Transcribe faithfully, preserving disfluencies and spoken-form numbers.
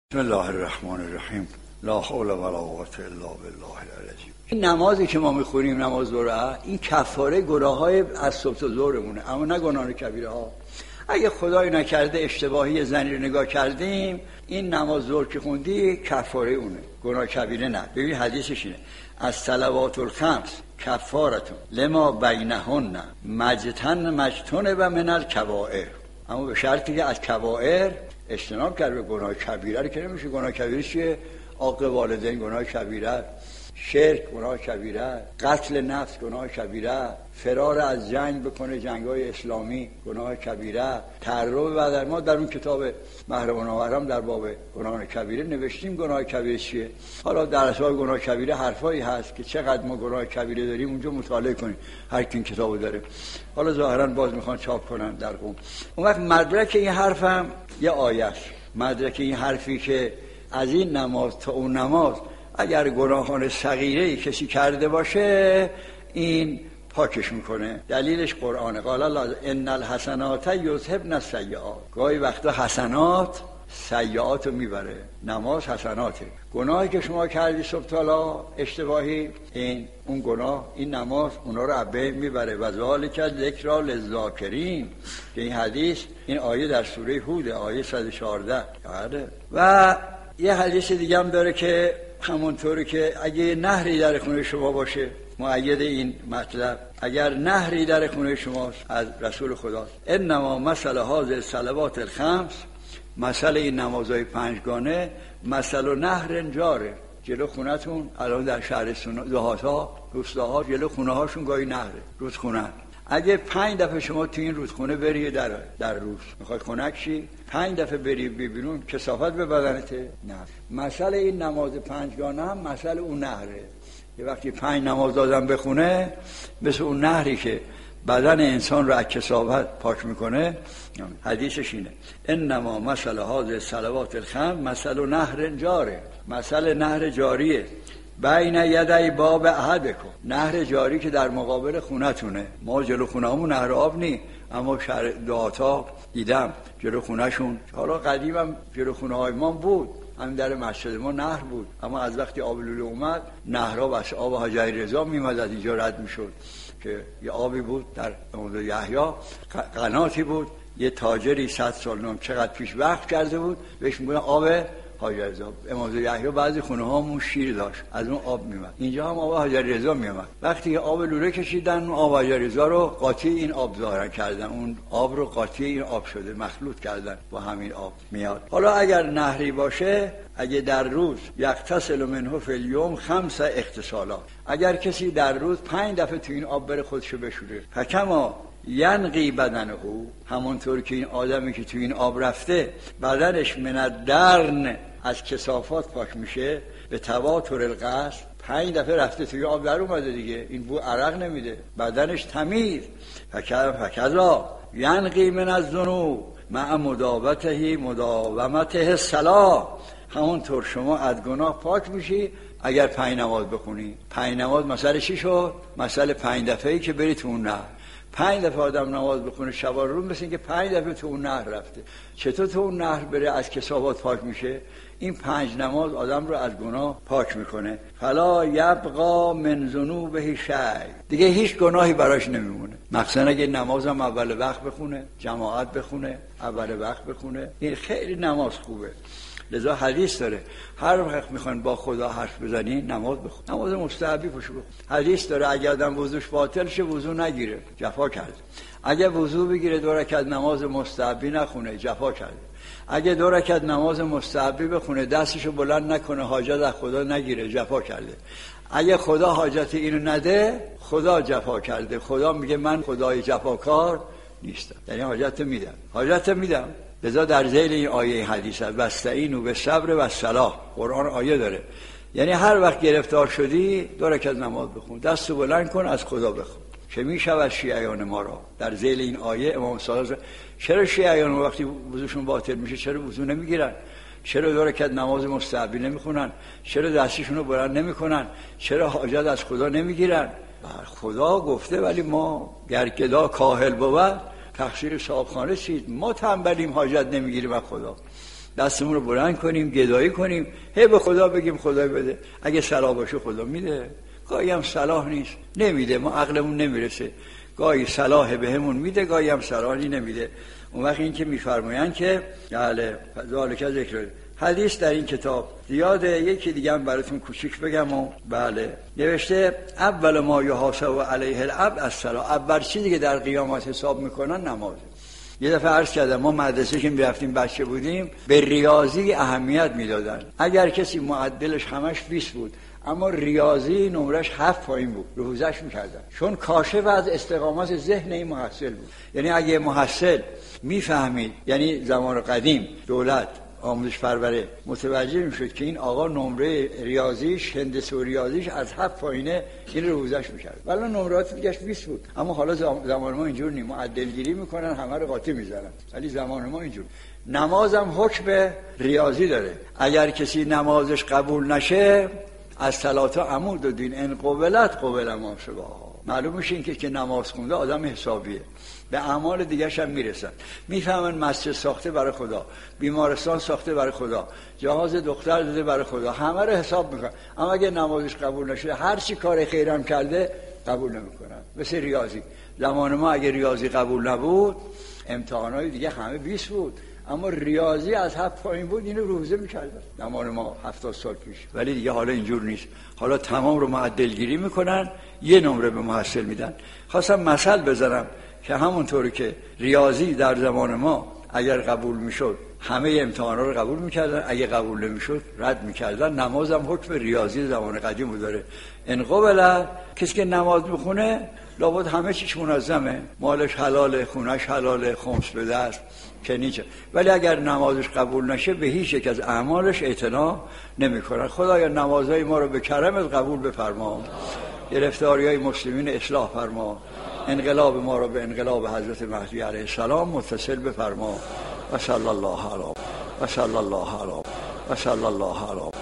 بسم الله الرحمن الرحیم. لا حول ولا قوة الا بالله العظیم. این نمازی که ما میخونیم، نماز ظهر، این کفاره گناههای از صبح تا ظهرمونه، اما نه گناه کبیره ها. اگه خدای نکرده اشتباهی زنی رو نگاه کردیم، این نماز ظهر که خوندی کفاره اونه، گناه کبیره نه. ببین حدیثش اینه: از صلوات الخمس کفارتون لما بینهن مجتن مجتن و من الکبائر، اما به شرطی که از کبائر اجتناب کرد. به گناه کبیره رو که نمیشه. گناه کبیره چیه؟ عاق والدین گناه کبیره، شرک گناه کبیره، قتل نفس گناه کبیره، فرار از جنگ بکنه، جنگ‌های اسلامی گناه کبیره، تعرض بدر. ما در اون کتاب بحر مناورم در باب گناه کبیره نوشتیم گناه کبیره چیه. حالا در اسباب گناه کبیره حرفایی هست که چقدر ما گناه کبیره داریم، اونجا مطالعه کنیم، هر کی این کتابو داره. حالا ظاهرا باز میخوان چاپ کنن در قم. اون وقت مدرک این حرفم یه آیه است. مدرک این حرفی که از این نماز تا اون نماز اگر گناهان صغیره کسی کرده باشه این پاکش میکنه. دلیلش قرآنه. قال الله ان الحسنات یذهبن السیئات. گاهی وقتا حسنات سیئات رو میبره. نماز حسناته. گناهی که شما کردی صبح تا اشتباهی، این اون گناه، این نماز اونا رو عبه میبره. و ذالک ذکری للذاکرین، که این حدیث، این آیه در سوره هود، آیه صد و چهارده. و یه حدیث دیگه هم داره که همونطوری که اگه نهری در خونه شما باشه، مؤید این مطلب، اگر نهری در خونه شماست، از رسول خداست: انما مثل هذه الصلوات الخمس، مثل این نمازهای پنجگانه، مثل و نهر جاره. جلو خونتون الان در شهرستان دهات‌ها، روستاها، جلو خونه هاشون گاهی نهره، رودخونه. اگه پنج دفعه شما تو این رودخونه بری در در روز، میخوای خنک شی، پنج دفعه بری بیرون، کثافت به بدنته؟ نه. مثل این نماز پنجگانه هم مثل اون نهره. یه وقتی پنج نماز دادن بخونه، مثل اون نهری که بدن انسان رو از کثافت پاک میکنه. حدیثش اینه: انما مثل هذه الصلوات الخمس مثل نهر جاره. مثل نهر جاریه بین یدی باب احدکم. نهر جاری که در مقابل خونتونه. ما جلو خونه‌مون نهر آب نی، اما شهر دهاتا دیدم جلو خونه‌شون. حالا قدیمم جلو خونه‌های ما بود، همین در مسجد ما نهر بود، اما از وقتی آب لوله اومد، نهرها بس آب حاجی رضا میومد از اینجا رد میشد، که یه آبی بود در امام یحیی، قناتی بود، یه تاجری صد سال نام چقدر پیش وقت کرده بود، بهش میگن آب حاجی رضا. امام یحیی بعضی خونه هامون شیر داشت، از اون آب میومد. اینجا هم آب حاجی رضا میومد. وقتی آب لوله کشیدن، اون آب حاجی رضا رو قاطی این آب ظاهر کردن، اون آب رو قاطی این آب شده، مخلوط کردن با همین آب میاد. حالا اگر نهری باشه، اگه در روز یغتسل منه فی الیوم خمس اغتسالات، اگر کسی در روز پنج دفعه تو این آب بره خودشو بشوره، فکما ینقی بدنه، همونطور که این آدمی که تو این آب رفته بدنش من الدرن، از کثافات پاک میشه، به تواتر القصد، پنج دفعه رفته توی آب در اومده دیگه، این بو عرق نمیده، بدنش تمیز. فکذا ینقی من الذنوب مع مداومته مداومته الصلاة، همونطور شما از گناه پاک میشی اگر پنج نماز بخونی. پنج نماز مثلا چی شد؟ مثلا پنج دفعه‌ای که بری تو اون نهر. پنج دفعه آدم نماز بخونه شب و روز، مثل اینکه پنج دفعه تو اون نهر رفته. چطور تو اون نهر بره از کثافات پاک میشه؟ این پنج نماز آدم رو از گناه پاک میکنه. فلا یبقا من ذنوبه شیء، دیگه هیچ گناهی براش نمیمونه. مثلا اگه نمازم اول وقت بخونه، جماعت بخونه، اول وقت بخونه، این خیلی نماز خوبه. لذا حدیث داره هر وقت میخوان با خدا حرف بزنی نماز بخون، نماز مستحبی پشو بخون. حدیث داره اگه آدم وضوش باطل شه وضو نگیره، جفا کرده. اگه وضو بگیره دو رکعت نماز مستحبی نخونه، جفا کرده. اگه دو رکعت نماز مستحبی بخونه دستشو بلند نکنه، حاجت از خدا نگیره، جفا کرده. اگه خدا حاجت اینو نده، خدا جفا کرده. خدا میگه من خدای جفاکار نیستم، یعنی حاجت میدم، حاجت میدم. لذا در ذیل این آیه حدیث هست: واستعینوا بالصبر والصلاة. قرآن آیه داره، یعنی هر وقت گرفتار شدی دو رکعت نماز بخون، دستو بلند کن، از خدا بخون. که میشود شیعیان ما را در ذیل این آیه امام صادق: چرا شیعیان وقتی وضوشون باطل میشه چرا وضو نمیگیرن؟ چرا دو رکعت نماز مستحبی نمیخونن؟ چرا دستشونو بلند نمیکنن؟ چرا حاجت از خدا نمیگیرن؟ خدا گفته، ولی ما گرگدا کاهل بود تقصیر صاحبخانه چیست؟ ما تنبلیم حاجت نمیگیریم از خدا. دستمون رو بلند کنیم، گدایی کنیم، هی به خدا بگیم خدا بده. اگه صلاح باشه خدا میده، گاهی هم صلاح نیست نمیده، ما عقلمون نمیرسه، گاهی صلاح بهمون میده، گاهی هم صلاحی نمیده. اون وقت این که میفرمایند که بله ذالک ذکر حدیث در این کتاب زیاده، یکی دیگه هم براتون کوچیک بگم. و بله نوشته اول ما یحاسب علیه العبد الصلاة، اول چیزی که در قیامت حساب میکنن نمازه. یه دفعه عرض کردم ما مدرسه که میرفتیم بچه بودیم به ریاضی اهمیت میدادن. اگر کسی معدلش همش بیست بود اما ریاضی نمرش هفت پایین بود رهوزش میکردن، چون کاشف از استقامت ذهن این محصل بود. یعنی اگه محصل میفهمید، یعنی زمان قدیم دولت آموزش پروره متوجه میشد که این آقا نمره ریاضیش هندسه و ریاضیش از هفت پایینه، این رهوزش میکرد. ولی نمرات دیگهش بیست بود. اما حالا زمان ما اینجور نیم، معدل گیری میکنن، همه رو قاطی میزنن. ولی زمان ما اینجور. نمازم حکم ریاضی داره. اگر کسی نمازش قبول نشه از صلات عمود و دین ان قبلت قبل ما شباها، معلوم میشه این که که نماز خونده آدم حسابیه، به اعمال دیگرش هم میرسن. میفهمن مسجد ساخته برای خدا، بیمارستان ساخته برای خدا، جهاز دختر داده برای خدا، همه رو حساب میکنن. اما اگه نمازش قبول نشه هر چی کار خیرم کرده قبول نمیکنن. مثل ریاضی، زمان ما اگه ریاضی قبول نبود امتحانای دیگه همه بیست بود، اما ریاضی از هفت پایین بود، اینو روزه میکردن زمان ما هفتاد سال پیش. ولی دیگه حالا اینجور نیست، حالا تمام رو معدل گیری میکنن، یه نمره به محصل میدن. خواستم مثل بزنم که همونطوری که ریاضی در زمان ما اگر قبول میشد همه امتحانا رو قبول میکردن، اگه قبول نمیشد رد میکردن، نمازم حکم ریاضی زمان قدیم داره. ان قبل، کسی که نماز میخونه لابد همه چیش منظمه، مالش حلاله، خونش حلاله، خمس به دست که نیچه. ولی اگر نمازش قبول نشه به هیچ یک از اعمالش اعتنا نمیکنن. خدایا نمازهای ما رو به کرمت قبول بفرما، گرفتاری‌های مسلمین اصلاح فرما، انقلاب ما رو به انقلاب حضرت مهدی علیه السلام متصل بفرما. و صلی الله علیه و صلی الله علیه و صلی الله علیه